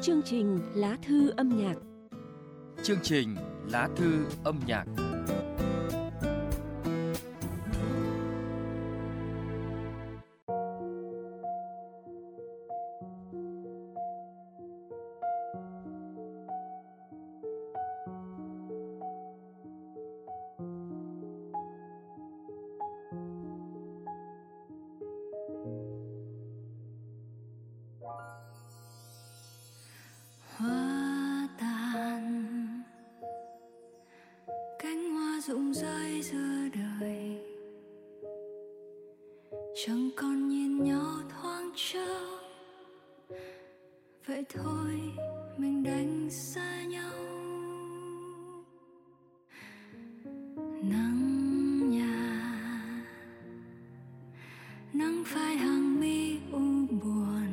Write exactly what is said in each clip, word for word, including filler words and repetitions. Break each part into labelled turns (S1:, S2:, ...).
S1: Chương trình Lá thư âm nhạc.
S2: Chương trình Lá thư âm nhạc.
S3: Hoa tàn, cánh hoa rụng rơi giữa đời, chẳng còn nhìn nhau thoáng trao. Vậy thôi mình đánh xa nhau. Nắng nhà, nắng phai hàng mi u buồn,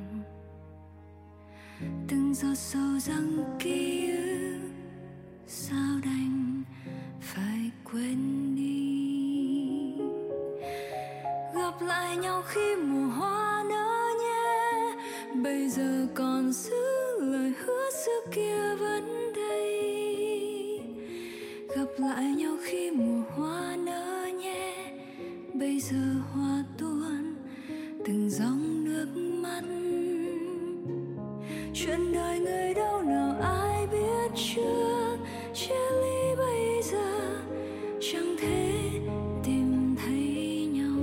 S3: từng giọt sầu răng ký ức sao đành phải quên đi. Gặp lại nhau khi mùa hoa nở nhé, bây giờ còn giữ lời hứa xưa kia vẫn đây. Gặp lại nhau khi mùa hoa nở nhé, bây giờ hoa tuôn từng dòng nước mắt. Chuyện đời người đâu nào ai biết trước, chia ly bây giờ chẳng thể tìm thấy nhau.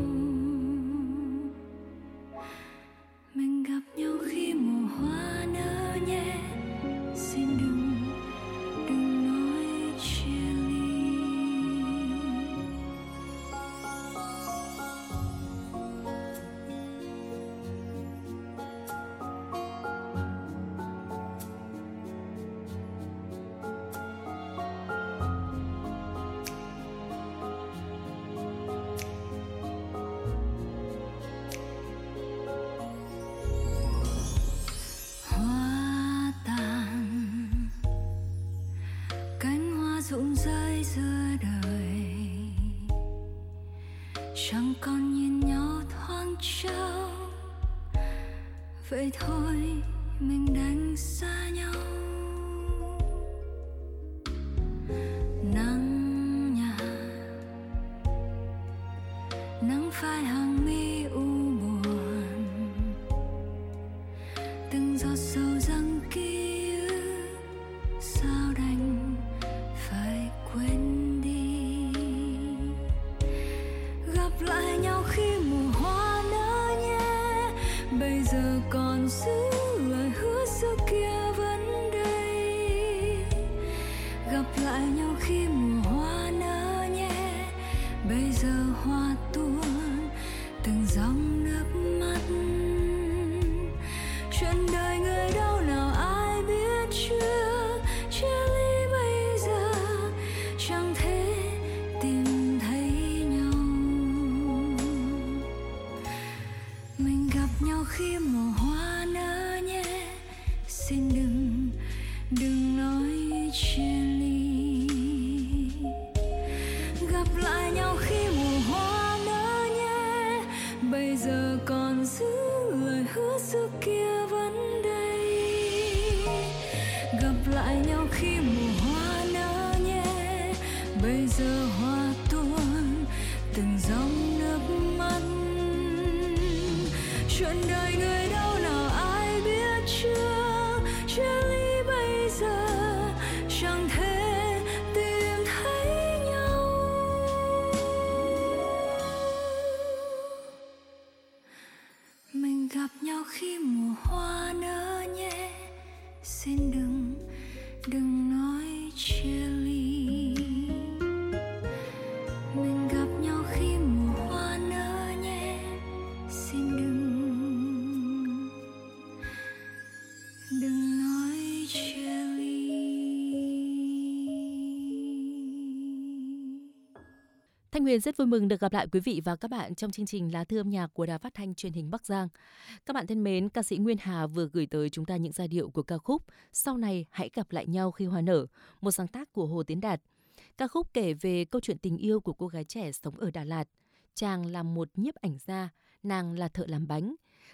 S3: Mình gặp nhau khi mùa hoa nở nhé, xin đừng, đừng nói chia ly. Hoa tàn, cánh hoa rụng rơi giữa đời, chẳng còn nhìn nhau thoáng trao. Vậy thôi mình đánh xa nhau. Nắng nhà, nắng phai hàng mi u buồn, từng giọt sầu răng ký ức sao đành phải quên đi. Gặp lại nhau khi mùa hoa nở nhé, bây giờ còn giữ lời hứa xưa kia vẫn đây. Gặp lại nhau khi mùa hoa nở nhé, bây giờ hoa tuôn từng dòng nước mắt. Chuyện đời người đâu nào ai biết trước, chia ly bây giờ chẳng thể tìm thấy nhau. Mình gặp nhau khi mùa hoa nở nhé, xin đừng, đừng nói chia ly. Gặp lại nhau khi mùa hoa nở nhé, bây giờ còn giữ lời hứa xưa kia vẫn đây. Gặp lại nhau khi mùa hoa nở nhé, bây giờ hoa tuôn từng dòng nước mắt. Chuyện đời người đâu nào ai biết trước, chia ly bây giờ chẳng thể tìm thấy nhau. Mình gặp nhau khi mùa hoa nở nhé, xin đừng, đừng nói chia ly. Mình gặp nhau khi mùa hoa nở nhé, xin đừng, đừng nói chia ly.
S4: Thanh Huyền rất vui mừng được gặp lại quý vị và các bạn trong chương trình Lá thư âm nhạc của Đài Phát thanh Truyền hình Bắc Giang. Các bạn thân mến, ca sĩ Nguyên Hà vừa gửi tới chúng ta những giai điệu của ca khúc Sau này hãy gặp lại nhau khi hoa nở, một sáng tác của Hồ Tiến Đạt. Ca khúc kể về câu chuyện tình yêu của cô gái trẻ sống ở Đà Lạt. Chàng là một nhiếp ảnh gia, nàng là thợ làm bánh.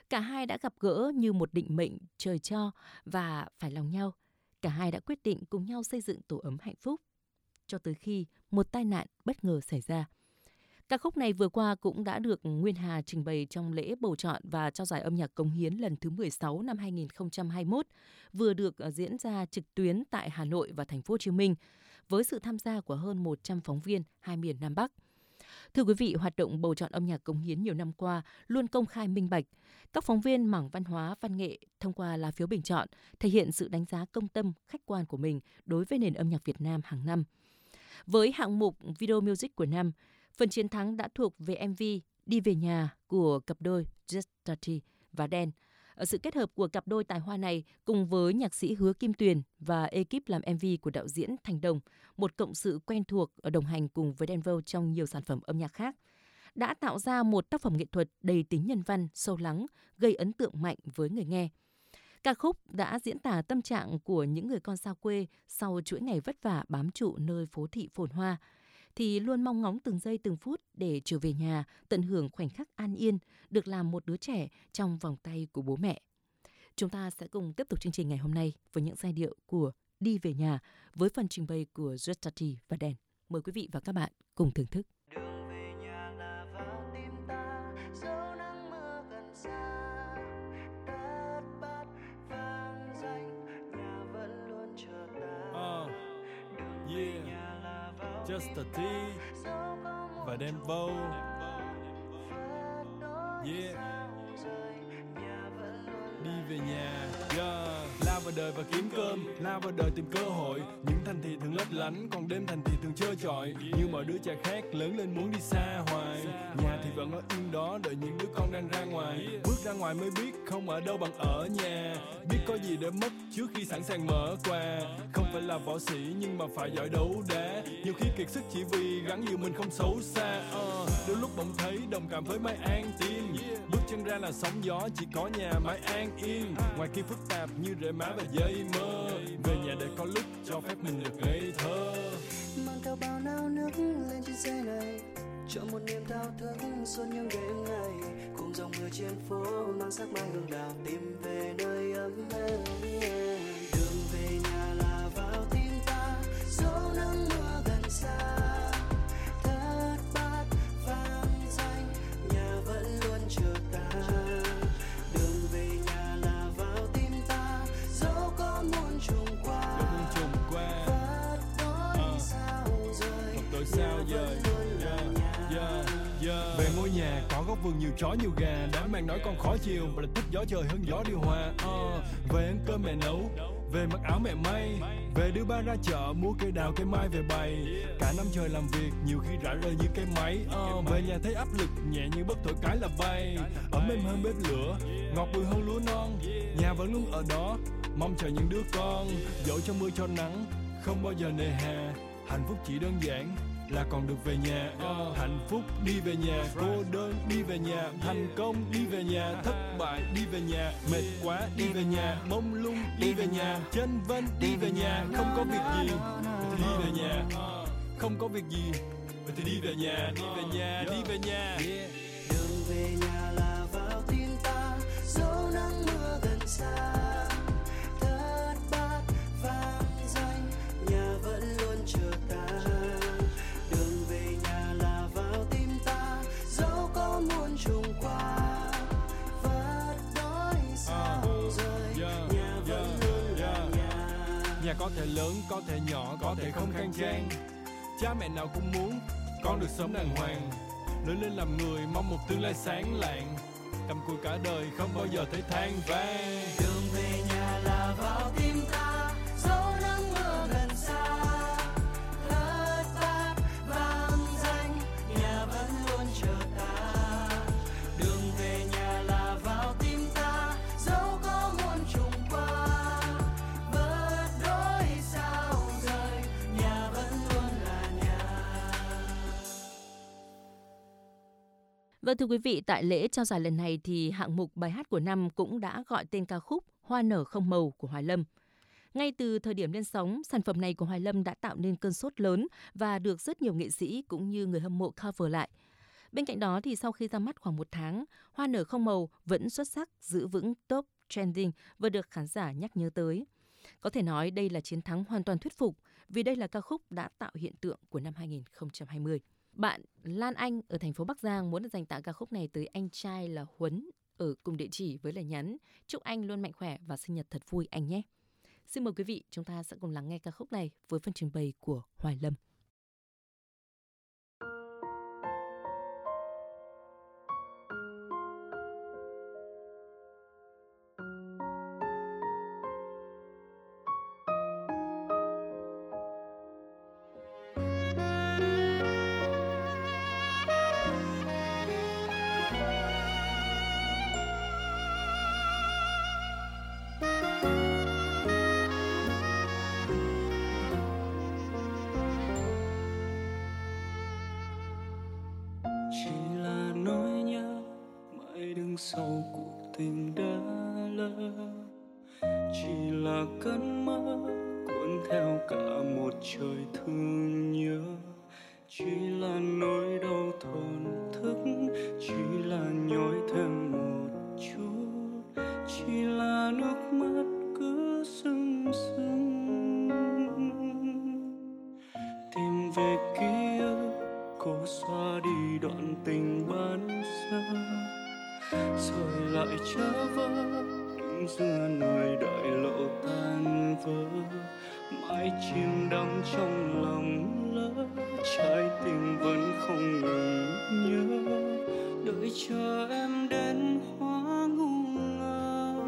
S4: Cả hai đã gặp gỡ như một định mệnh trời cho và phải lòng nhau. Cả hai đã quyết định cùng nhau xây dựng tổ ấm hạnh phúc. Cho tới khi một tai nạn bất ngờ xảy ra. Ca khúc này vừa qua cũng đã được Nguyên Hà trình bày trong lễ bầu chọn và trao giải âm nhạc cống hiến lần thứ mười sáu năm hai nghìn không trăm hai mươi mốt, vừa được diễn ra trực tuyến tại Hà Nội và Thành phố Hồ Chí Minh với sự tham gia của hơn một trăm phóng viên hai miền Nam Bắc. Thưa quý vị, hoạt động bầu chọn âm nhạc cống hiến nhiều năm qua luôn công khai minh bạch. Các phóng viên mảng văn hóa, văn nghệ thông qua lá phiếu bình chọn thể hiện sự đánh giá công tâm, khách quan của mình đối với nền âm nhạc Việt Nam hàng năm. Với hạng mục Video Music của năm, phần chiến thắng đã thuộc về em vê Đi Về Nhà của cặp đôi Just Tati và Dan. Sự kết hợp của cặp đôi tài hoa này cùng với nhạc sĩ Hứa Kim Tuyền và ekip làm em vê của đạo diễn Thành Đồng, một cộng sự quen thuộc đồng hành cùng với Dan Vâu trong nhiều sản phẩm âm nhạc khác, đã tạo ra một tác phẩm nghệ thuật đầy tính nhân văn, sâu lắng, gây ấn tượng mạnh với người nghe. Ca khúc đã diễn tả tâm trạng của những người con xa quê sau chuỗi ngày vất vả bám trụ nơi phố thị phồn hoa, thì luôn mong ngóng từng giây từng phút để trở về nhà, tận hưởng khoảnh khắc an yên, được làm một đứa trẻ trong vòng tay của bố mẹ. Chúng ta sẽ cùng tiếp tục chương trình ngày hôm nay với những giai điệu của Đi Về Nhà với phần trình bày của Just Tati và Dan. Mời quý vị và các bạn cùng thưởng thức.
S5: Đường về nhà là vào tim ta, dẫu nắng mưa gần xa, đất bát vang danh, nhà vẫn luôn chờ ta.
S6: Uh,
S5: Đường
S6: yeah.
S5: về nhà là vào
S6: Just
S5: tim
S6: Tati
S5: ta, dẫu có một
S6: và Dan
S5: chút
S6: Vâu.
S5: phật đôi
S6: Yeah.
S5: sao rời, nhà vẫn luôn
S6: Đi
S5: là
S6: về nhà, yeah. Lao vào đời và kiếm cơm, lao vào đời tìm cơ hội. Những thành thị thường lấp lánh, còn đêm thành thị thường trơ trọi. Như mọi đứa trẻ khác lớn lên muốn đi xa hoài. Nhà thì vẫn ở yên đó, đợi những đứa con đang ra ngoài. Bước ra ngoài mới biết không ở đâu bằng ở nhà. Biết có gì để mất trước khi sẵn sàng mở quà. Không phải là võ sĩ nhưng mà phải giỏi đấu đá. Nhiều khi kiệt sức chỉ vì gắn nhiều mình không xấu xa. uh, Đôi lúc bỗng thấy đồng cảm với mái an tiên. Bước chân ra là sóng gió, chỉ có nhà mãi an yên. Ngoài kia phức tạp như rễ má và dây mơ. Về nhà để có lúc cho phép mình được ngây thơ.
S5: mang theo bao nao nước lên trên xe này, chọn một niềm thao thức suốt những đêm ngày. Cùng dòng mưa trên phố mang sắc mai hương đào, tìm về nơi ấm êm. Đường về nhà là vào tim ta, dẫu nắng mưa gần xa, thất bát vang danh, nhà vẫn luôn chờ ta. Đường về nhà là vào tim ta, dẫu có muôn trùng qua,
S6: Đôi muôn trùng qua,
S5: vất đôi sao rời,
S6: tôi sao rời. Yeah, yeah, yeah. Về ngôi nhà có góc vườn nhiều chó nhiều gà, đám mang nói con khó chiều và là thích gió trời hơn gió điều hòa. uh, Về ăn cơm mẹ nấu, về mặc áo mẹ may, về đưa ba ra chợ mua cây đào cây mai về bày. Cả năm trời làm việc nhiều khi rã rời như cây máy. uh, Về nhà thấy áp lực nhẹ như bất thổi cái là bay. Ấm êm hơn bếp lửa, ngọt bùi hơn lúa non. Nhà vẫn luôn ở đó, mong chờ những đứa con. Dẫu cho mưa cho nắng, không bao giờ nề hà. Hạnh phúc chỉ đơn giản là còn được về nhà. uh, Hạnh phúc đi về nhà, cô đơn đi về nhà, thành công đi về nhà, thất bại đi về nhà, mệt quá đi về nhà, mông lung đi về nhà, chênh vênh đi về nhà. Không có việc gì thì đi về nhà, uh, không có việc gì thì đi về nhà, đi về nhà, đi về nhà.
S5: Đường về nhà là vào tim ta, dẫu nắng mưa gần xa, thất bát vang danh, nhà vẫn luôn chờ ta. Đường về nhà là vào tim ta, dẫu có muôn trùng qua, vất đôi sao rời, nhà vẫn luôn là nhà.
S6: Nhà có thể lớn, có thể nhỏ, có thể không khang trang. Cha mẹ nào cũng muốn con được sống đàng hoàng, lớn lên làm người mong một tương lai sáng lạng. Cầm cùi cả đời không bao giờ thấy than vang.
S5: Đường về nhà là vào tim ta, dẫu nắng mưa gần xa, thất bát vang danh, nhà vẫn luôn chờ ta. Đường về nhà là vào tim ta, dẫu có muôn trùng qua, vất đôi sao rời, nhà vẫn luôn là nhà.
S4: Vâng, thưa quý vị, tại lễ trao giải lần này thì hạng mục bài hát của năm cũng đã gọi tên ca khúc Hoa nở không màu của Hoài Lâm. Ngay từ thời điểm lên sóng, sản phẩm này của Hoài Lâm đã tạo nên cơn sốt lớn và được rất nhiều nghệ sĩ cũng như người hâm mộ cover lại. Bên cạnh đó thì sau khi ra mắt khoảng một tháng, Hoa nở không màu vẫn xuất sắc giữ vững top trending và được khán giả nhắc nhớ tới. Có thể nói đây là chiến thắng hoàn toàn thuyết phục vì đây là ca khúc đã tạo hiện tượng của năm hai không hai không. Bạn Lan Anh ở thành phố Bắc Giang muốn dành tặng ca khúc này tới anh trai là Huấn ở cùng địa chỉ với lời nhắn: chúc anh luôn mạnh khỏe và sinh nhật thật vui anh nhé. Xin mời quý vị, chúng ta sẽ cùng lắng nghe ca khúc này với phần trình bày của Hoài Lâm.
S5: Sau cuộc tình đã lỡ, chỉ là cơn mơ cuốn theo cả một trời thương nhớ, chỉ là nỗi đau thổn thức, chỉ là nhói thêm một chút, chỉ là nước mắt cứ sưng sưng. Tìm về ký ức cố xóa đi đoạn tình ban sơ, rồi lại trở vỡ đứng giữa nơi đại lộ tan vỡ, mãi chìm đắm trong lòng lỡ, trái tim vẫn không ngừng nhớ, đợi chờ em đến hóa ngu ngơ.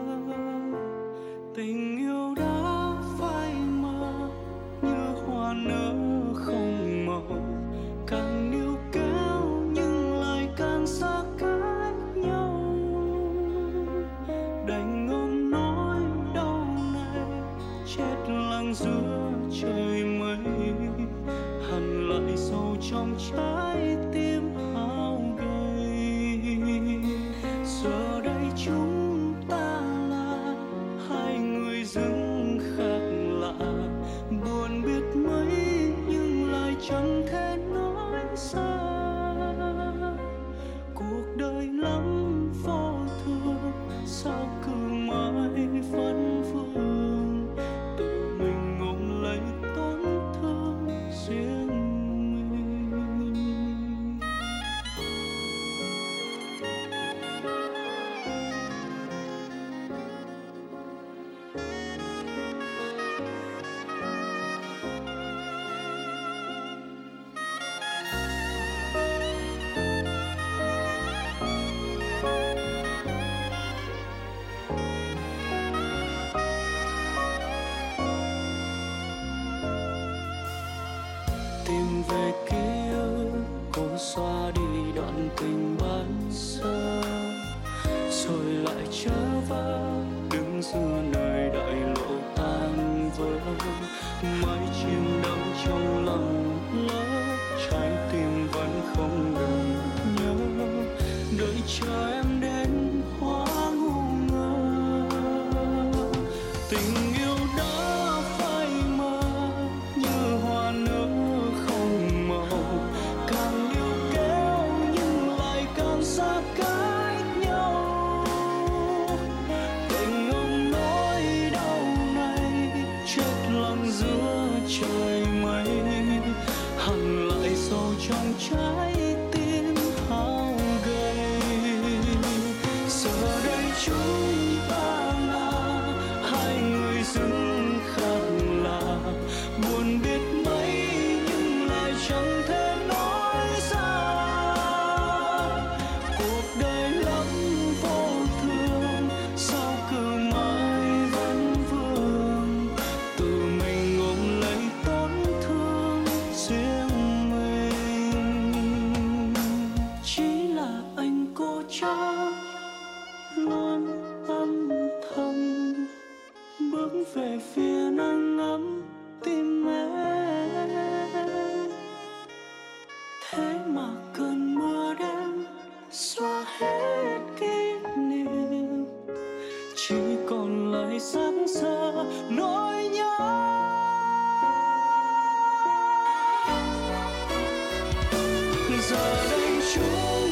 S5: Tình yêu đã phai mờ như hoa nở không màu, càng níu kéo nhưng lại càng xa cách. Giữa trời mây hằn lại sâu trong trái tim hao gầy. Giờ đây chúng ta là hai người dưng khác lạ, buồn biết mấy nhưng lại chẳng thể nói ra. Cuộc đời lắm vô thường, sao cứ mãi vẫn vương. Tìm về ký ức cố xóa đi đoạn tình ban sơ, rồi lại trở vỡ đứng giữa nơi đại lộ tan vỡ, mãi chìm đắm trong lòng lỡ, trái tim vẫn không ngừng nhớ, đợi chờ em đến hóa ngu ngơ. Tình yêu đã phai mờ như hoa nở không màu, càng níu kéo nhưng lại càng xa cách nhau. Tình ông nỗi đau này chết lặng giữa trời mây, hằn lại sâu trong trái tim hao gầy. Giờ đây chúng ta là hai người dưng khác lạ, buồn biết mấy nhưng lại chẳng thể nói ra. Cuộc đời lắm vô thường, sao cứ mãi vẫn vương, tự mình ôm lấy tổn thương riêng mình. Chỉ là anh cố chấp luôn âm thầm bước về phía nắng ấm tim em, thế mà cơn mưa đêm xóa hết kỷ niệm, chỉ còn lại xác giờ nỗi nhớ. Giờ đây chúng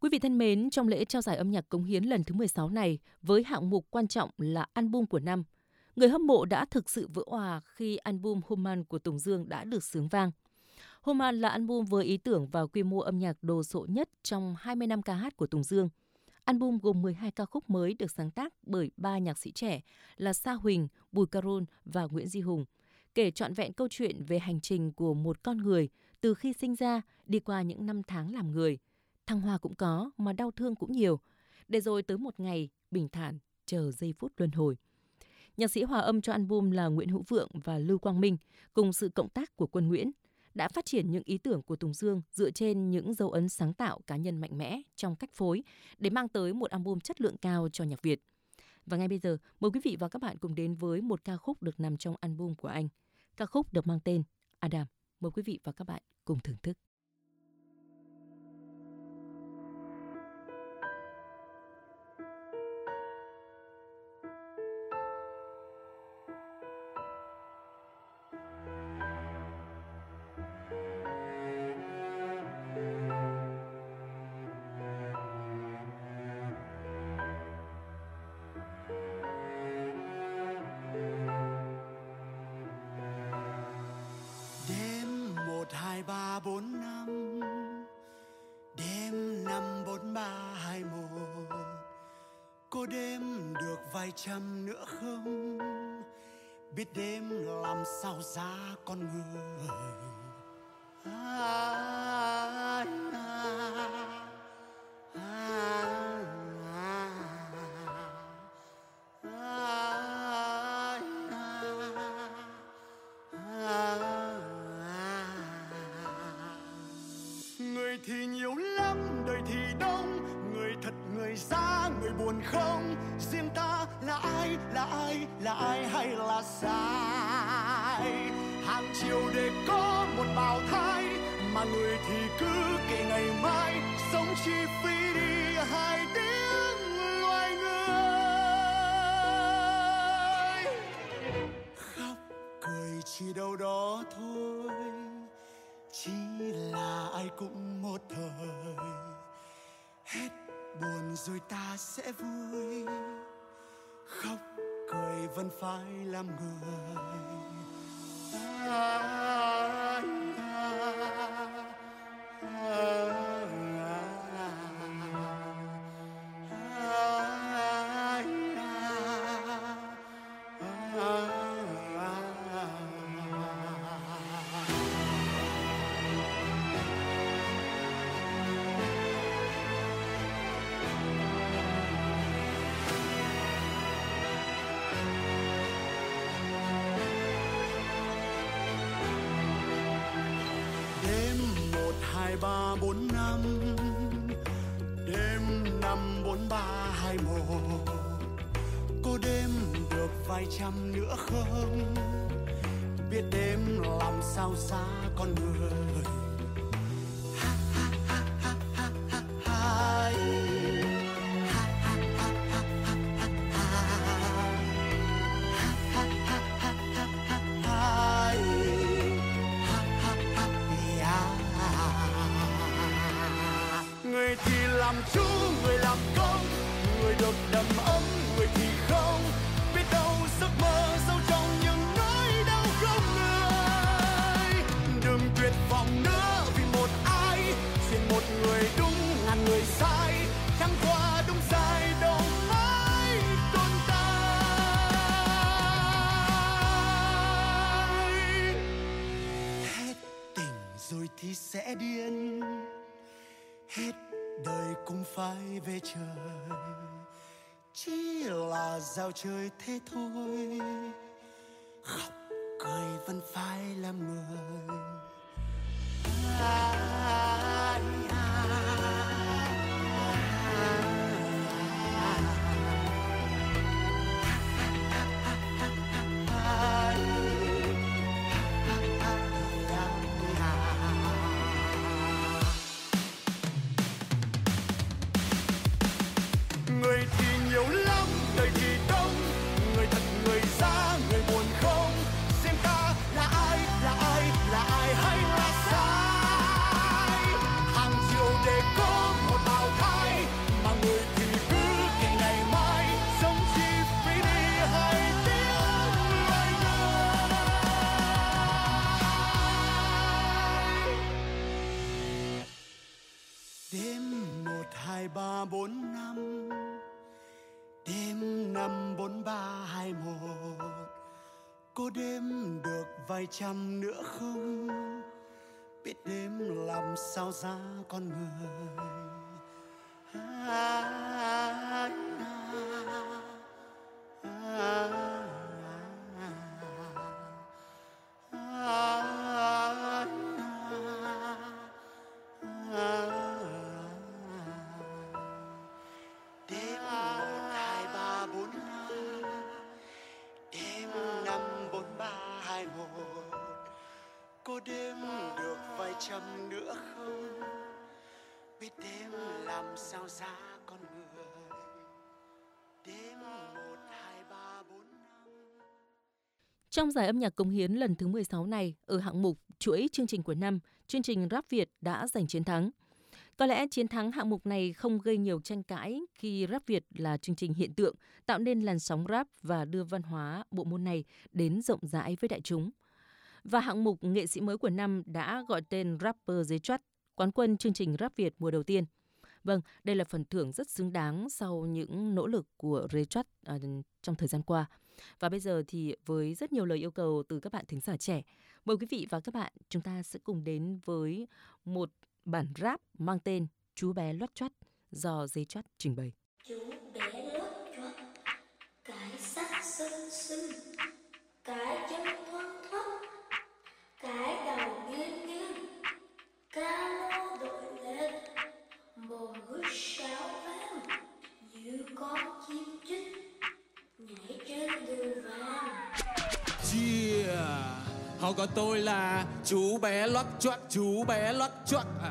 S4: Quý vị thân mến, trong lễ trao giải âm nhạc cống hiến lần thứ mười sáu này, với hạng mục quan trọng là album của năm, người hâm mộ đã thực sự vỡ òa khi album Human của Tùng Dương đã được xướng vang. Human là album với ý tưởng và quy mô âm nhạc đồ sộ nhất trong hai mươi năm ca hát của Tùng Dương. Album gồm mười hai ca khúc mới được sáng tác bởi ba nhạc sĩ trẻ là Sa Huỳnh, Bùi Carol và Nguyễn Duy Hùng, kể trọn vẹn câu chuyện về hành trình của một con người từ khi sinh ra đi qua những năm tháng làm người. Thăng hoa cũng có mà đau thương cũng nhiều, để rồi tới một ngày bình thản chờ giây phút luân hồi. Nhạc sĩ hòa âm cho album là Nguyễn Hữu Vượng và Lưu Quang Minh cùng sự cộng tác của Quân Nguyễn đã phát triển những ý tưởng của Tùng Dương dựa trên những dấu ấn sáng tạo cá nhân mạnh mẽ trong cách phối để mang tới một album chất lượng cao cho nhạc Việt. Và ngay bây giờ, mời quý vị và các bạn cùng đến với một ca khúc được nằm trong album của anh. Ca khúc được mang tên Adam. Mời quý vị và các bạn cùng thưởng thức.
S7: hai ba bốn năm đêm năm bốn ba hai một cô đêm được vài trăm nữa không biết đêm làm sao ra con người à, à, à, à, thì nhiều lắm, đời thì đông, người thật người giả, người buồn không, riêng ta là ai, là ai, là ai hay là sai. Hàng chiều để có một bào thai, mà người thì cứ kể ngày mai, sống chi phí đi hai tiếng loài người. Khóc cười chỉ đâu đó thôi, chỉ là ai cũng một thời, hết buồn rồi ta sẽ vui, khóc cười vẫn phải làm người. À, à, à, ba bốn năm đêm năm bốn ba hai một cô đêm được vài trăm nữa không biết đêm làm sao ra con người. Ha, ha, ha, ha, ha, ha, ha. Người thì làm chú, người làm công, người được đầm ấm, người thì không. Biết đâu giấc mơ sâu trong những nỗi đau không người. Đừng tuyệt vọng nữa vì một ai, chuyện một người đúng ngàn người sai. Chẳng qua đúng sai đâu mãi tồn tại. Hết tình rồi thì sẽ điên, hết đời cũng phải về trời, chỉ là giao chơi thế thôi, khóc cười vẫn phải làm người. À, à, à, người thì nhiều lắm, đời thì đông, người thật người giả, người buồn không, xem ta là ai, là ai, là ai hay là sai. Hàng chiều để có một bào thai.
S5: Đêm một hai ba bốn năm, đêm năm bốn ba hai một, có đêm được vài trăm nữa không? Biết đêm làm sao ra con người. À, à, à, đêm một hai ba bốn năm, đêm năm bốn ba hai một, có đêm được vài trăm nữa không? Biết đêm làm sao ra con người. Đêm một hai ba bốn năm.
S4: Trong giải âm nhạc cống hiến lần thứ mười sáu này, ở hạng mục chuỗi chương trình của năm, chương trình Rap Việt đã giành chiến thắng. Có lẽ chiến thắng hạng mục này không gây nhiều tranh cãi khi Rap Việt là chương trình hiện tượng, tạo nên làn sóng rap và đưa văn hóa bộ môn này đến rộng rãi với đại chúng. Và hạng mục nghệ sĩ mới của năm đã gọi tên rapper Dế Trót, quán quân chương trình Rap Việt mùa đầu tiên. Vâng, đây là phần thưởng rất xứng đáng sau những nỗ lực của Dế Trót à, trong thời gian qua. Và bây giờ thì với rất nhiều lời yêu cầu từ các bạn thính giả trẻ, mời quý vị và các bạn chúng ta sẽ cùng đến với một bản rap mang tên Chú bé lót choắt do Dế Trót trình bày.
S8: Chú bé lót choắt, cái sắc xinh xinh, cái chân thoăn thoắt, cái đầu nghiêng nghiêng, ca lô đội lên, mồm hút sáo vang như con chim chích nhảy trên đường vàng.
S9: Yeah, họ gọi tôi là chú bé lót choắt, chú bé lót choắt. À.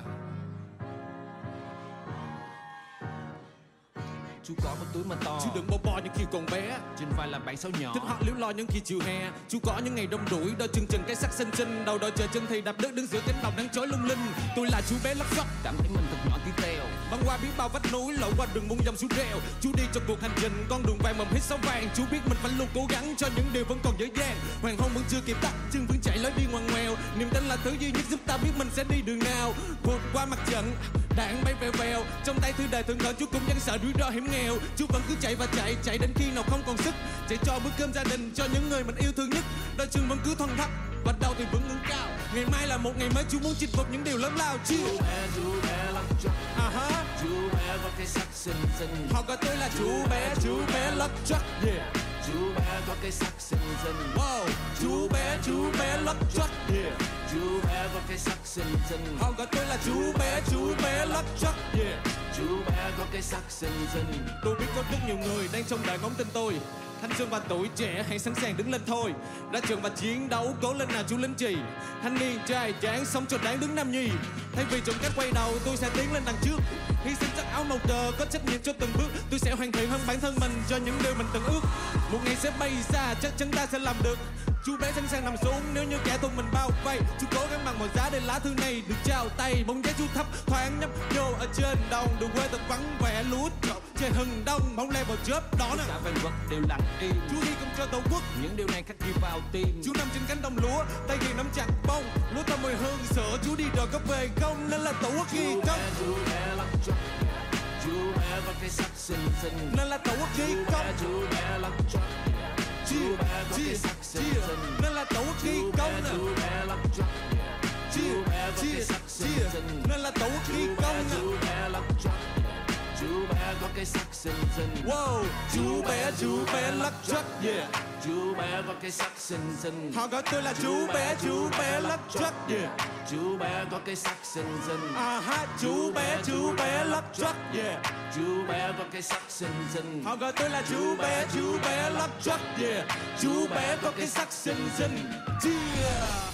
S9: Chú có một túi mà to, chú đừng bo bo những khi còn bé, trên vai là bảy sáu nhỏ, thích họ liếu lo những khi chiều hè. Chú có những ngày đông đuổi, đôi chân trần cái sắc xinh xinh, đầu đôi chờ chân thì đạp đất đứng giữa cánh đồng nắng chói lung linh. Tôi là chú bé lót choắt, cảm thấy mình thật nhỏ tí teo, băng qua biết bao vách núi, lội qua đường muôn dòng suối reo. Chú đi trong cuộc hành trình con đường vàng mầm hít sáu vàng. Chú biết mình phải luôn cố gắng cho những điều vẫn còn dở dang. Hoàng hôn vẫn chưa kịp tắt, chân vẫn chạy lối đi ngoằn ngoèo. Niềm tin là thứ duy nhất giúp ta biết mình sẽ đi đường nào. Vượt qua mặt trận, đạn bay vèo vèo, trong tay thư đề thường thở chú cũng chẳng sợ rủi ro hiểm nghèo. Chú vẫn cứ chạy và chạy, chạy đến khi nào không còn sức, chạy cho bữa cơm gia đình, cho những người mình yêu thương nhất. Đôi chân vẫn cứ thon thắt, và đầu thì vẫn ngẩng cao. Ngày mai là một ngày mới, chú muốn chinh phục những điều lớn lao. Chú bé, chú bé lót choắt, à ha. Chú bé có cái sắc xinh xinh, họ gọi tôi là chú bé, chú bé lót choắt, yeah. Chú bé có cái sắc xinh xinh, wow. Chú bé, chú bé lót choắt, yeah. Chú bé có cái sắc xinh xinh, họ gọi tôi là chú bé, chú bé lót choắt, yeah. Chú bé có cái sắc xinh xinh. Tôi biết có rất nhiều người đang trông đợi ngóng tin tôi. Thanh xuân và tuổi trẻ hãy sẵn sàng đứng lên thôi. Ra trường và chiến đấu, cố lên nào chú lính chì. Thanh niên trai tráng sống cho đáng đứng nam nhi. Thay vì chọn cách quay đầu, tôi sẽ tiến lên đằng trước. Hy sinh sắc áo màu cờ, có trách nhiệm cho từng bước. Tôi sẽ hoàn thiện hơn bản thân mình cho những điều mình từng ước. Một ngày sẽ bay xa, chắc chắn ta sẽ làm được. Chú bé sẵn sàng nằm xuống nếu như kẻ thù mình bao vây. Chú cố gắng bằng mọi giá để lá thư này được trao tay. Bóng dáng chú thấp thoáng nhấp nhô ở trên đồng. Đường quê thật vắng vẻ lúa trộn trời hừng đông. Bóng le vào chớp đó nè. Cả vạn vật đều lặng im. Chú đi cùng cho tổ quốc, những điều này khắc ghi vào tim. Chú nằm trên cánh đồng lúa, tay ghi nắm chặt bông. Lúa thơm mùi hương sữa, chú đi rồi có về không, nên là tổ quốc ghi công. Chú bé lót choắt, chú bé có cái sắc xinh xinh, nên là tổ quốc ghi công. Chú bé lót choắt, chú bé có cái sắc xinh xinh, nên là tổ quốc ghi công. Chú bé lót choắt, chú bé có cái sắc xinh xinh, nên là tổ quốc ghi công. Chú bé lót choắt, chú bé có cái sắc xinh xinh, wow. Chú bé, chú bé lót choắt, yeah. Chú bé có cái sắc xinh xinh, họ gọi tôi là chú bé, chú bé lót choắt, yeah. Chú bé có cái sắc xinh xinh, à ha. Chú bé, chú bé lót choắt, yeah. Chú bé có cái sắc xinh xinh, họ gọi tôi là chú bé, chú bé lót choắt, yeah. Chú bé có cái sắc xinh xinh, yeah.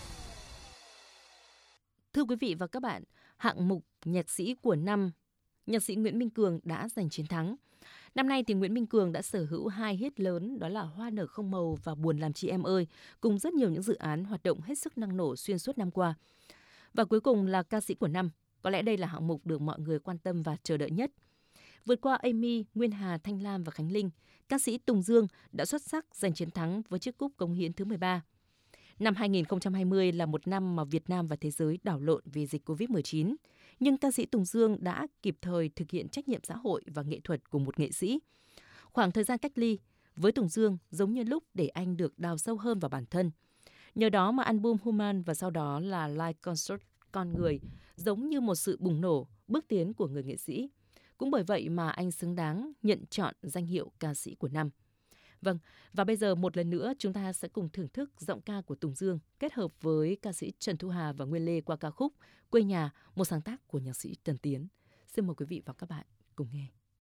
S4: Thưa quý vị và các bạn, hạng mục nhạc sĩ của năm, nhạc sĩ Nguyễn Minh Cường đã giành chiến thắng. Năm nay thì Nguyễn Minh Cường đã sở hữu hai hit lớn, đó là Hoa nở không màu và Buồn làm chị em ơi, cùng rất nhiều những dự án hoạt động hết sức năng nổ xuyên suốt năm qua. Và cuối cùng là ca sĩ của năm, có lẽ đây là hạng mục được mọi người quan tâm và chờ đợi nhất. Vượt qua Amy, Nguyên Hà, Thanh Lam và Khánh Linh, ca sĩ Tùng Dương đã xuất sắc giành chiến thắng với chiếc cúp cống hiến thứ mười ba. Năm hai không hai không là một năm mà Việt Nam và thế giới đảo lộn vì dịch covid mười chín. nhưng ca sĩ Tùng Dương đã kịp thời thực hiện trách nhiệm xã hội và nghệ thuật của một nghệ sĩ. Khoảng thời gian cách ly với Tùng Dương giống như lúc để anh được đào sâu hơn vào bản thân. Nhờ đó mà album Human và sau đó là Live Concert Con Người giống như một sự bùng nổ, bước tiến của người nghệ sĩ. Cũng bởi vậy mà anh xứng đáng nhận chọn danh hiệu ca sĩ của năm. Vâng, và bây giờ một lần nữa chúng ta sẽ cùng thưởng thức giọng ca của Tùng Dương kết hợp với ca sĩ Trần Thu Hà và Nguyên Lê qua ca khúc Quê Nhà, một sáng tác của nhạc sĩ Trần Tiến. Xin mời quý vị và các bạn cùng nghe.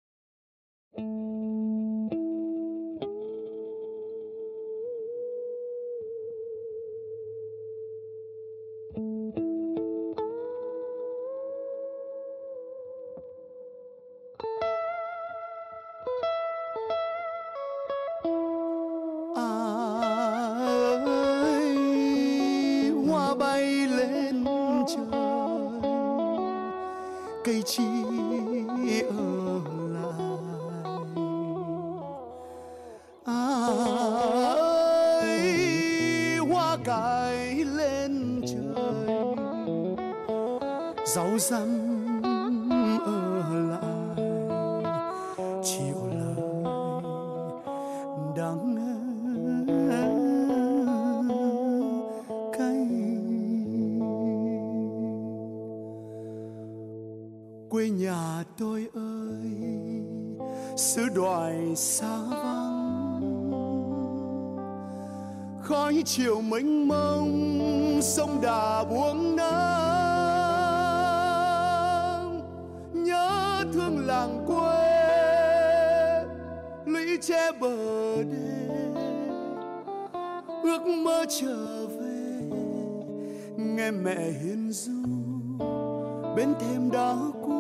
S5: Cây chi ở lại ai hoa cải lên trời rau răm ở lại chiều lời đắng cay. Quê nhà tôi ơi, xứ đoài xa vắng, khói chiều mênh mông sông Đà buông nắng. Nhớ thương làng quê lũy tre bờ đê, ước mơ trở về nghe mẹ hiền ru bên thềm đá cũ.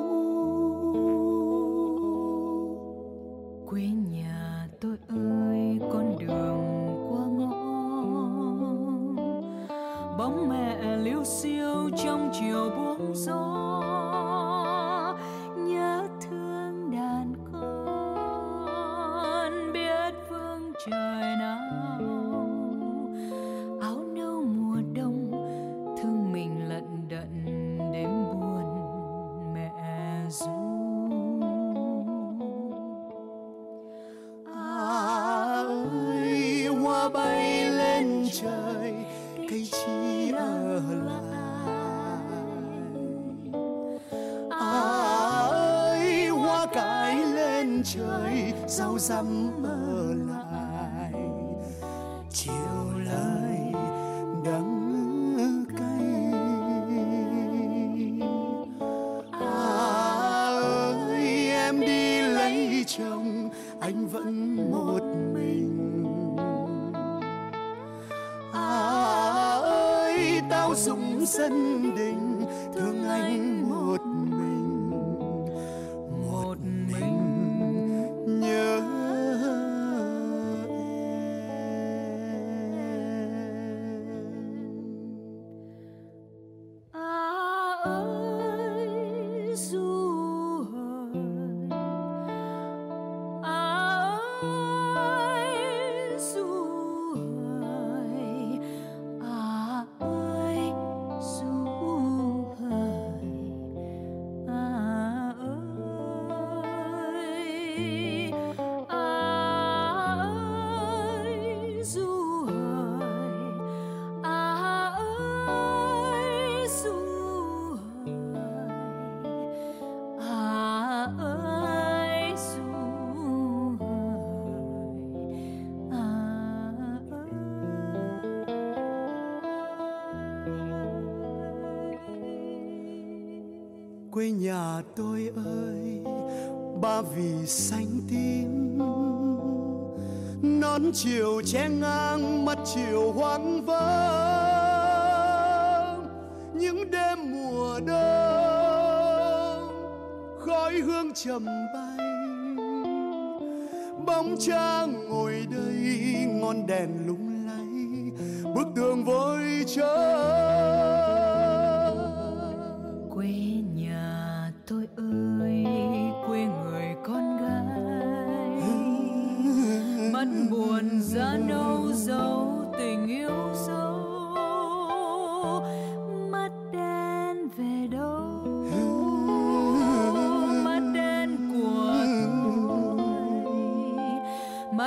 S3: Quê nhà tôi ơi, con đường qua ngõ, bóng mẹ liêu xiêu trong chiều buông gió. Nhớ thương đàn con biết phương trời nào, áo nâu mùa đông thương mình lận đận đêm buồn mẹ ru.
S5: Bay lên trời cây chi ở lại ai hoa cải lên trời rau răm ở lại chiều lời đắng cay. Ơi em đi lấy chồng anh vẫn một mình. Ơi tao dũng sân đình thương anh một mình, một mình nhớ
S3: em. À ơi du hời, à ơi du hời, à ơi du hời, à ơi, à ơi du hời, à ơi du hời, à ơi du hời, à ơi.
S5: Quê nhà tôi ơi, ba vì xanh tím, nón chiều che ngang mắt chiều hoang vắng. Những đêm mùa đông khói hương trầm bay, bóng cha ngồi đây ngọn đèn lung lay, bức tường vội chớ.
S3: Quê nhà tôi ơi, quê người con gái, mắt buồn giá nâu dấu tình yêu dấu, mắt đen về đâu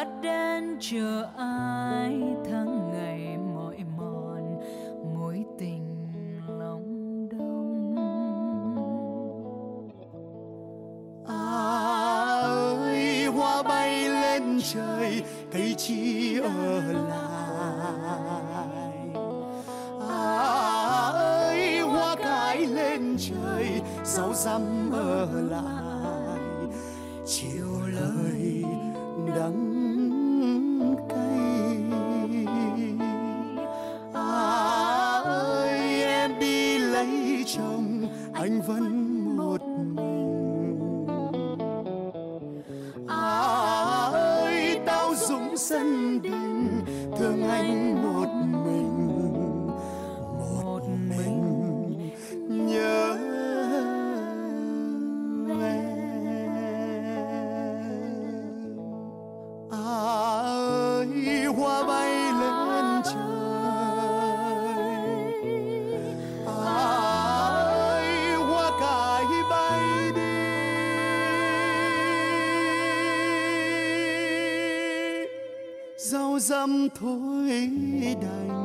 S3: tắt đèn chờ ai tháng ngày mỏi mòn mối tình lòng đông.
S5: À ơi hoa bay lên trời cây chi ở lại. À ơi hoa cải lên trời dấu răm ở lại. Chiều lời đắng cay. À ơi em đi lấy chồng anh vẫn một mình. À ơi tao dũng sân đình thương anh một mình. Một mình nhớ hoa bay lên trời. À ơi hoa cải bay đi. Dâu dăm thôi đành.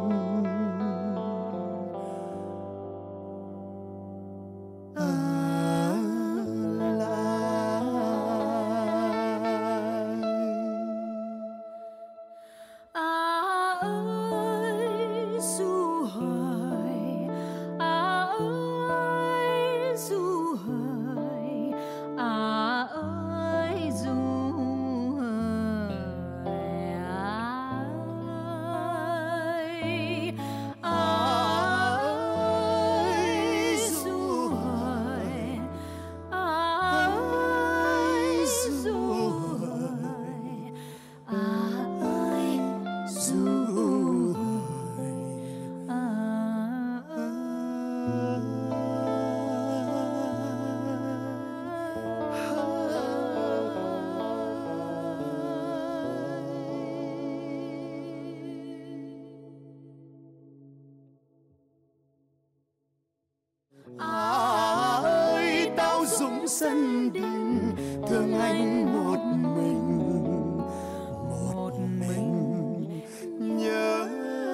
S5: À ơi tao dũng sân đình thương anh một mình. Một mình nhớ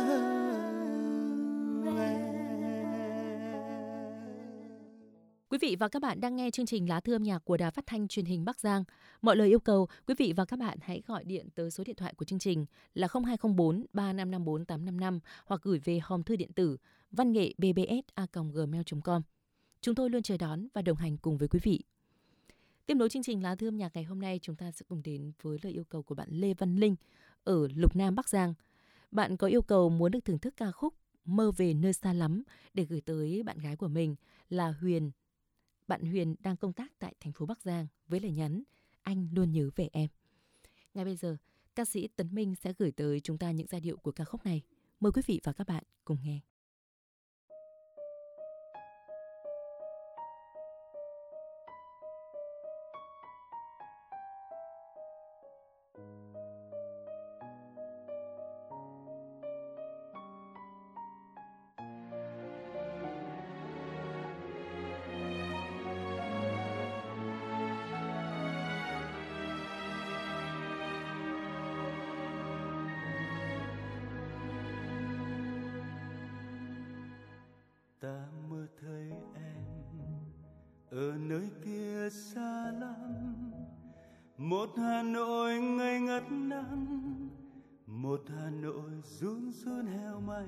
S4: Quý vị và các bạn đang nghe chương trình Lá Thư âm nhạc của Đài Phát thanh Truyền hình Bắc Giang. Mọi lời yêu cầu, quý vị và các bạn hãy gọi điện tới số điện thoại của chương trình là không hai không bốn ba năm năm bốn tám năm năm hoặc gửi về hòm thư điện tử văn nghệ b b s a còng gmail chấm com. Chúng tôi luôn chờ đón và đồng hành cùng với quý vị. Tiếp nối chương trình Lá Thư âm nhạc ngày hôm nay, chúng ta sẽ cùng đến với lời yêu cầu của bạn Lê Văn Linh ở Lục Nam, Bắc Giang. Bạn có yêu cầu muốn được thưởng thức ca khúc Mơ về nơi xa lắm để gửi tới bạn gái của mình là Huyền. Bạn Huyền đang công tác tại thành phố Bắc Giang với lời nhắn anh luôn nhớ về em. Ngay bây giờ, ca sĩ Tấn Minh sẽ gửi tới chúng ta những giai điệu của ca khúc này. Mời quý vị và các bạn cùng nghe.
S5: Ta mơ thấy em ở nơi kia xa lắm, một Hà Nội ngây ngất nắng, một Hà Nội run run heo may.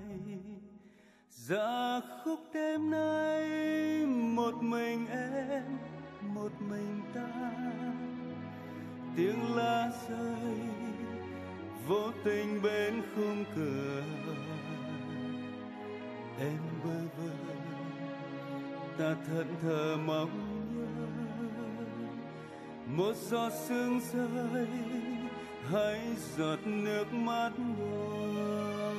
S5: Dạ khúc đêm nay một mình em, một mình ta, tiếng lá rơi vô tình bên khung cửa. Em bơ vơ ta thẫn thờ mong nhớ, một giọt sương rơi hay giọt nước mắt buồn.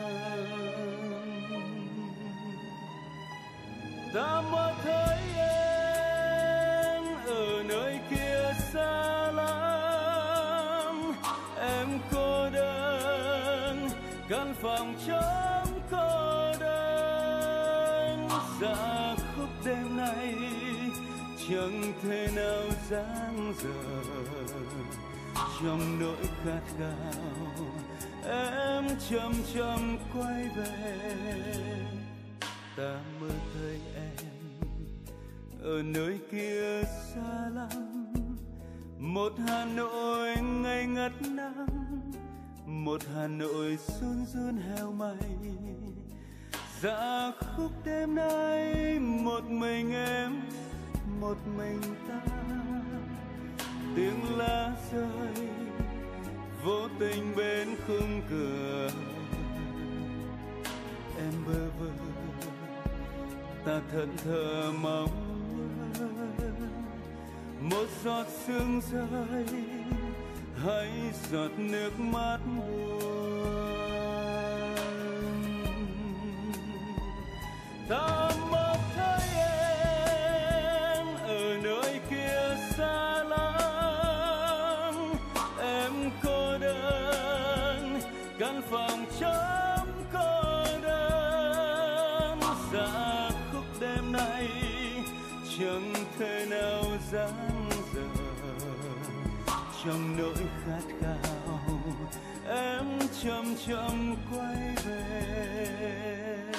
S5: Ta mơ thấy em ở nơi kia xa lắm, em cô đơn căn phòng trống cô đơn. Dạ khúc đêm nay chẳng thể nào giang dở,
S10: trong nỗi khát khao em chậm chậm quay về. Ta mơ thấy em ở nơi kia xa lắm, một Hà Nội ngây ngất nắng, một Hà Nội run run heo may. Dạ khúc đêm nay một mình em, một mình ta, tiếng lá rơi vô tình bên khung cửa. Em bơ vơ ta thẫn thờ mong một giọt sương rơi hay giọt nước mắt buồn. Ta mơ thấy em ở nơi kia xa lắm, em cô đơn căn phòng trống cô đơn. Dạ khúc đêm nay chẳng thể nào dang dở, trong nỗi khát khao em chậm chậm quay về.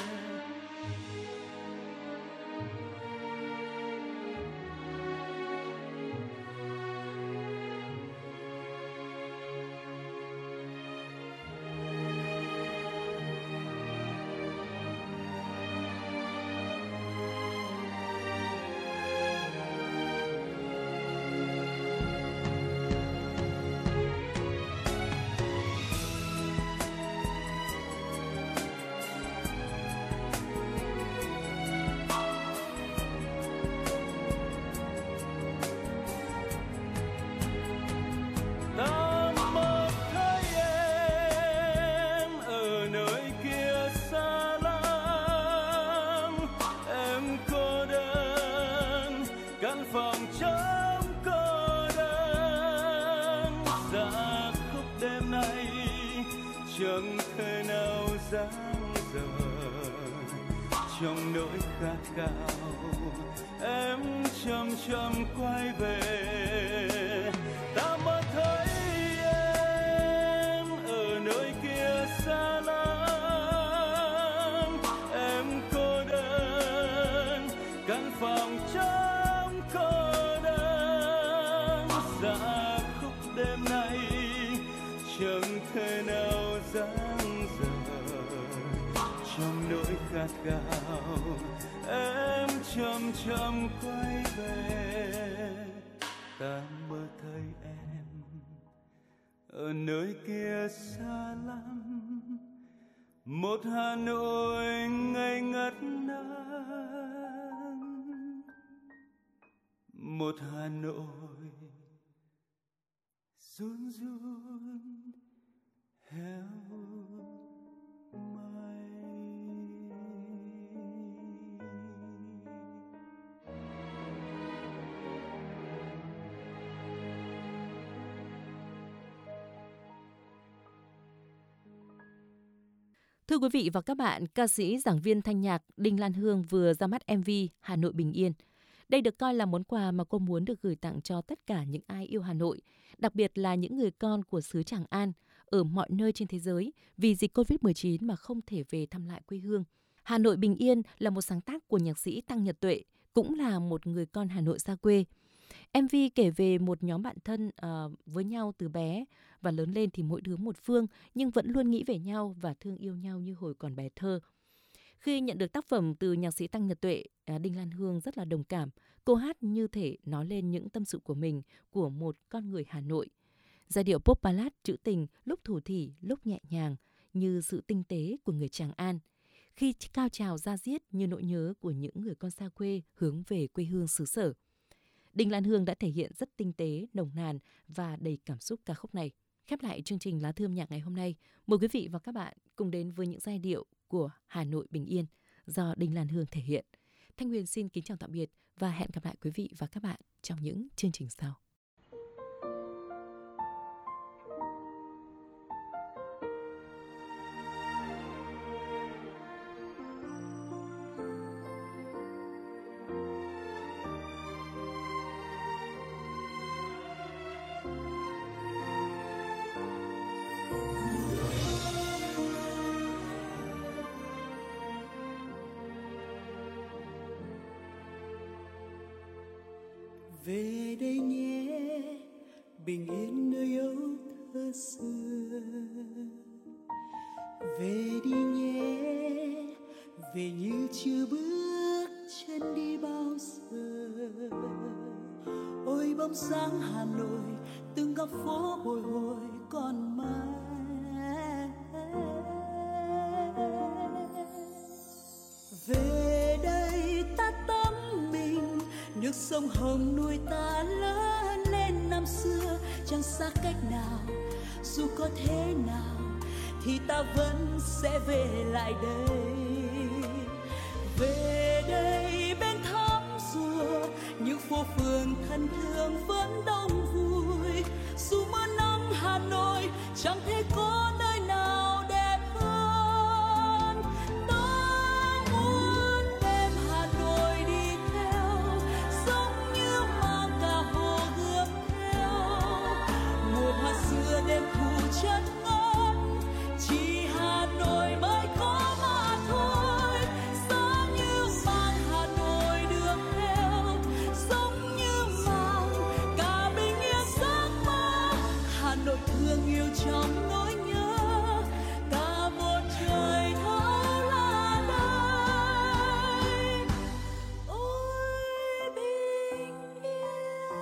S10: Chẳng thể nào dang dở, trong nỗi khát khao em chậm chậm quay về. Ta mơ thấy em ở nơi kia xa lắm, em cô đơn căn phòng trống cô đơn. Dạ khúc đêm nay chẳng thể nào dang dở, trong nỗi khát khao em chậm chậm quay về. Ta mơ thấy em ở nơi kia xa lắm, một Hà Nội ngây ngất nắng, một Hà Nội run run heo may.
S4: Thưa quý vị và các bạn, ca sĩ giảng viên thanh nhạc Đinh Lan Hương vừa ra mắt em vê Hà Nội Bình Yên. Đây được coi là món quà mà cô muốn được gửi tặng cho tất cả những ai yêu Hà Nội, đặc biệt là những người con của xứ Tràng An ở mọi nơi trên thế giới vì dịch covid mười chín mà không thể về thăm lại quê hương. Hà Nội Bình Yên là một sáng tác của nhạc sĩ Tăng Nhật Tuệ, cũng là một người con Hà Nội xa quê. em vê kể về một nhóm bạn thân uh, với nhau từ bé và lớn lên thì mỗi đứa một phương nhưng vẫn luôn nghĩ về nhau và thương yêu nhau như hồi còn bé thơ. Khi nhận được tác phẩm từ nhạc sĩ Tăng Nhật Tuệ, Đinh Lan Hương rất là đồng cảm. Cô hát như thể nói lên những tâm sự của mình, của một con người Hà Nội. Giai điệu pop ballad trữ tình, lúc thủ thỉ, lúc nhẹ nhàng, như sự tinh tế của người Tràng An. Khi cao trào da diết như nỗi nhớ của những người con xa quê hướng về quê hương xứ sở. Đinh Lan Hương đã thể hiện rất tinh tế, nồng nàn và đầy cảm xúc ca khúc này. Khép lại chương trình Lá Thư âm nhạc ngày hôm nay, mời quý vị và các bạn cùng đến với những giai điệu của Hà Nội Bình Yên do Đinh Lan Hương thể hiện. Thanh Huyền xin kính chào tạm biệt và hẹn gặp lại quý vị và các bạn trong những chương trình sau.
S5: về đây nhé, bình yên nơi ấu thơ xưa. Về đi nhé, về như chưa bước chân đi bao giờ. Ôi bóng sáng Hà Nội, từng góc phố bồi hồi còn mãi. Về đây ta tắm mình, nước sông Hồng nuôi ta lớn lên năm xưa. Chẳng xa cách nào, dù có thế nào thì ta vẫn sẽ về lại đây. Về đây bên tháp rùa, những phố phường thân thương vẫn đông vui. Dù mưa nắng Hà Nội chẳng thể có nơi nào đẹp hơn. Ta muốn đem Hà Nội đi theo, giống như mang cả hồ Gươm theo. Mùa hoa xưa đêm thu chất ngất, chỉ Hà Nội mới có mà thôi. Giống như mang Hà Nội được theo, giống như mang cả bình yên giấc mơ. Hà Nội thương yêu trong nỗi nhớ, cả một trời thấu là đây. Ôi bình yên.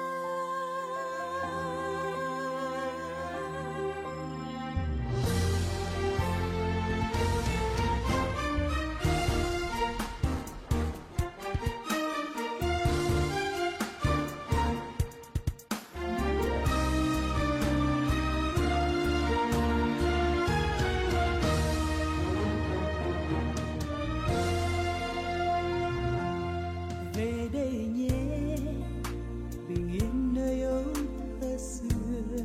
S5: Về đây nhé, bình yên nơi ấu thơ xưa.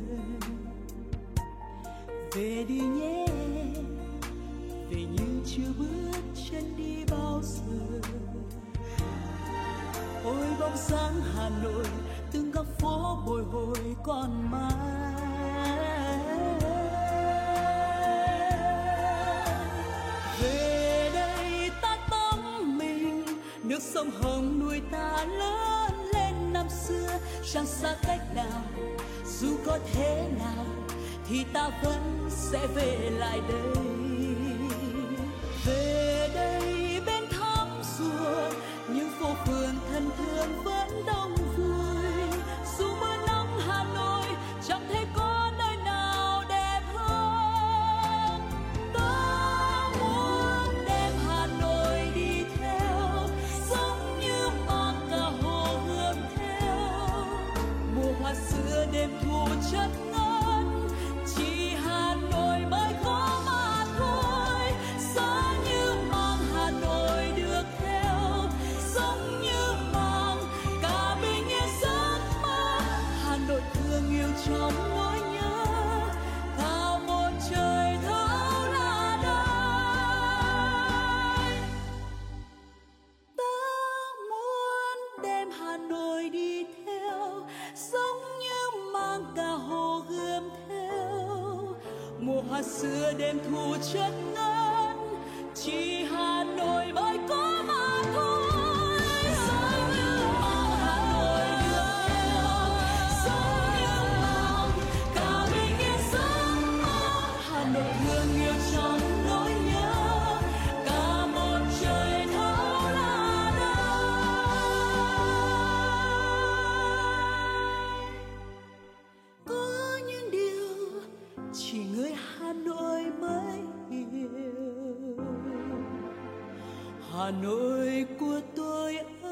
S5: Về đi nhé, về như chưa bước chân đi bao giờ. Ôi bóng sáng Hà Nội, từng góc phố bồi hồi còn mãi. Về đây ta tắm mình, nước sông Hồng nuôi ta lớn lên năm xưa. Chẳng xa cách nào, dù có thế nào thì ta vẫn sẽ về lại đây. Về đây bên tháp rùa, những phố phường thân thương vẫn đông vui. Dù mưa nắng Hà Nội chẳng thể có nơi nào đẹp hơn. Ta muốn đem Hà Nội đi theo, giống như mang cả hồ Gươm theo. Mùa hoa xưa đêm thu chất ngất, chỉ Hà Nội mới có mà thôi. Giá như mang Hà Nội được theo, giống như mang cả bình yên giấc mơ. Hà Nội thương yêu trong nỗi nhớ, cả một trời thấu là đây. Ta muốn đem Hà Nội đi theo, giống như mang cả hồ Gươm theo. Mùa hoa xưa đêm thu chất ngất, chỉ Hà Nội mới có mà thôi. Giống như mang Hà Nội được theo, giống như mang cả bình yên giấc mơ. Hà Nội thương yêu trong nỗi nhớ, cả một trời thấu là đây. Có những điều chỉ người Hà Nội mới hiểu. Hà Nội của tôi